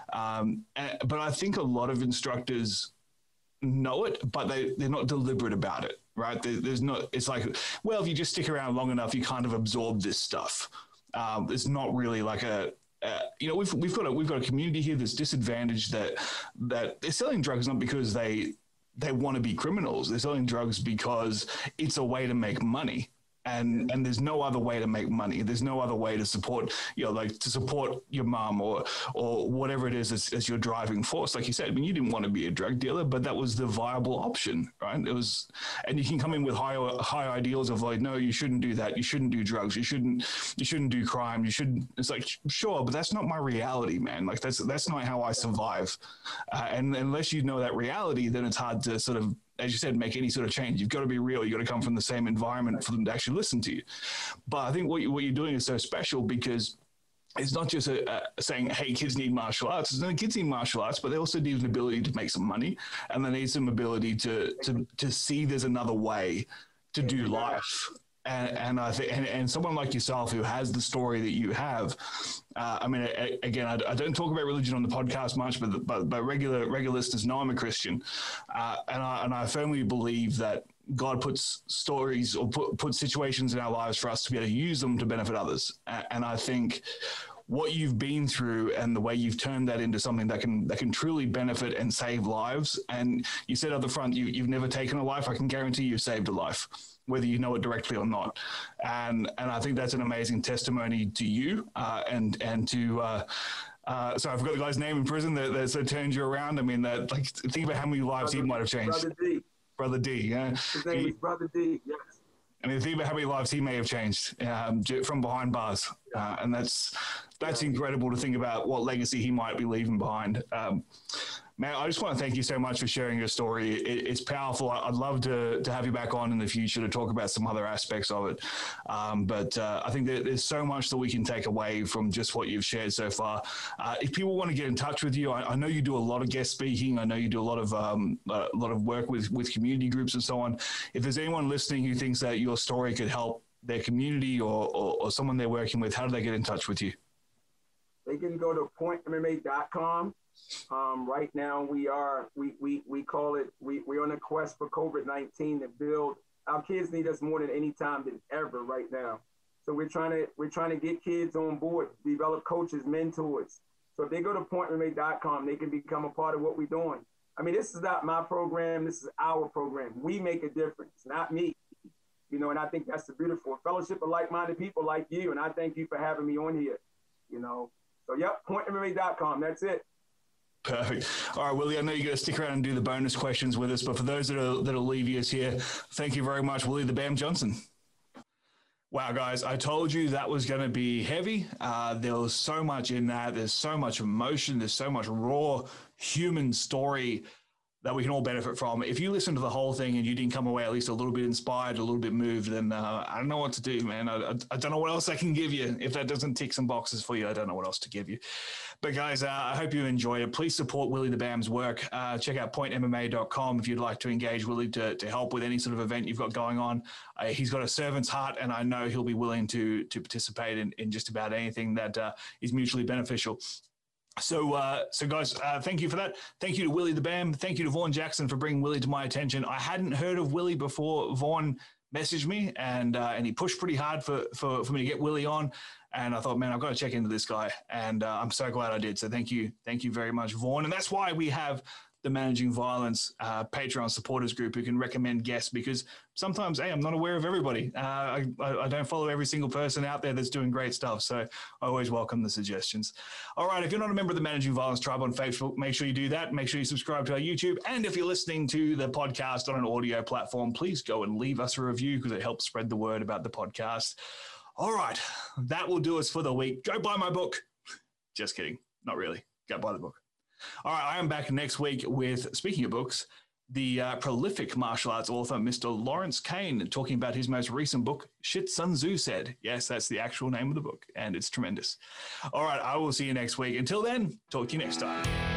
Um, and, but I think a lot of instructors know it, but they, they're not deliberate about it, right? There, there's not, it's like, well, if you just stick around long enough, you kind of absorb this stuff. Um, it's not really like a, uh, you know, we've, we've got a, we've got a community here that's disadvantaged, that, that they're selling drugs, not because they, they want to be criminals. They're selling drugs because it's a way to make money. And and there's no other way to make money. There's no other way to support, you know, like to support your mom or or whatever it is as, as your driving force. Like you said, I mean, you didn't want to be a drug dealer, but that was the viable option, right? It was, and you can come in with high high ideals of like, no, you shouldn't do that. You shouldn't do drugs. You shouldn't you shouldn't do crime. You shouldn't. It's like, sure, but that's not my reality, man. Like that's that's not how I survive. Uh, and unless you know that reality, then it's hard to sort of, as you said, make any sort of change. You've got to be real. You've got to come from the same environment for them to actually listen to you. But I think what, you, what you're doing is so special, because it's not just a, a saying, hey, kids need martial arts. It's not kids need martial arts, but they also need an ability to make some money, and they need some ability to to to see there's another way to do life. And, and I think, and, and someone like yourself who has the story that you have, uh, I mean, I, again, I, I don't talk about religion on the podcast much, but but, but regular regular listeners know I'm a Christian, uh, and I and I firmly believe that God puts stories or put put situations in our lives for us to be able to use them to benefit others. And, and I think what you've been through and the way you've turned that into something that can that can truly benefit and save lives. And you said at the front, you, you've never taken a life. I can guarantee you've saved a life, whether you know it directly or not. And and I think that's an amazing testimony to you uh, and and to. Uh, uh, so I forgot the guy's name in prison that, that sort of turned you around. I mean, that like think about how many lives Brother, he might have changed. Brother D. Brother D. Yeah. His name he, is Brother D. Yes. I mean, think about how many lives he may have changed um, from behind bars, uh, and that's that's incredible to think about what legacy he might be leaving behind. Um, man, I just want to thank you so much for sharing your story. It, it's powerful. I'd love to to have you back on in the future to talk about some other aspects of it. Um, but uh, I think that there's so much that we can take away from just what you've shared so far. Uh, if people want to get in touch with you, I, I know you do a lot of guest speaking. I know you do a lot of um, a lot of work with with community groups and so on. If there's anyone listening who thinks that your story could help their community or, or, or someone they're working with, how do they get in touch with you? They can go to point M M A dot com. Um, right now, we are we we we call it we we're on a quest for COVID nineteen to build. Our kids need us more than any time than ever right now. So we're trying to we're trying to get kids on board, develop coaches, mentors. So if they go to point M M A dot com, they can become a part of what we're doing. I mean, this is not my program. This is our program. We make a difference, not me. You know, and I think that's the beautiful fellowship of like-minded people like you. And I thank you for having me on here. You know, so yep, point M M A dot com. That's it. Perfect. All right, Willie, I know you're going to stick around and do the bonus questions with us, but for those that are that are leavious here, thank you very much, Willie the Bam Johnson. Wow, guys, I told you that was going to be heavy. Uh, there was so much in that. There's so much emotion. There's so much raw human story that we can all benefit from. If you listen to the whole thing and you didn't come away at least a little bit inspired, a little bit moved, then uh, I don't know what to do, man. I, I, I don't know what else I can give you. If that doesn't tick some boxes for you, I don't know what else to give you. But guys, uh, I hope you enjoyed it. Please support Willie the Bam's work. Uh, check out point M M A dot com if you'd like to engage Willie to, to help with any sort of event you've got going on. Uh, he's got a servant's heart, and I know he'll be willing to, to participate in, in just about anything that uh, is mutually beneficial. So, uh, so guys, uh, thank you for that. Thank you to Willie the Bam. Thank you to Vaughn Jackson for bringing Willie to my attention. I hadn't heard of Willie before Vaughn messaged me, and uh, and he pushed pretty hard for, for, for me to get Willie on. And I thought, man, I've got to check into this guy. And uh, I'm so glad I did. So thank you. Thank you very much, Vaughn. And that's why we have the Managing Violence uh, Patreon supporters group who can recommend guests, because sometimes, hey, I'm not aware of everybody. Uh, I, I don't follow every single person out there that's doing great stuff. So I always welcome the suggestions. All right. If you're not a member of the Managing Violence Tribe on Facebook, make sure you do that. Make sure you subscribe to our YouTube. And if you're listening to the podcast on an audio platform, please go and leave us a review, because it helps spread the word about the podcast. All right. That will do us for the week. Go buy my book. Just kidding. Not really. Go buy the book. All right, I am back next week with, speaking of books, the uh, prolific martial arts author, Mister Lawrence Kane, talking about his most recent book, Shit Sun Tzu Said. Yes, that's the actual name of the book, and it's tremendous. All right, I will see you next week. Until then, talk to you next time.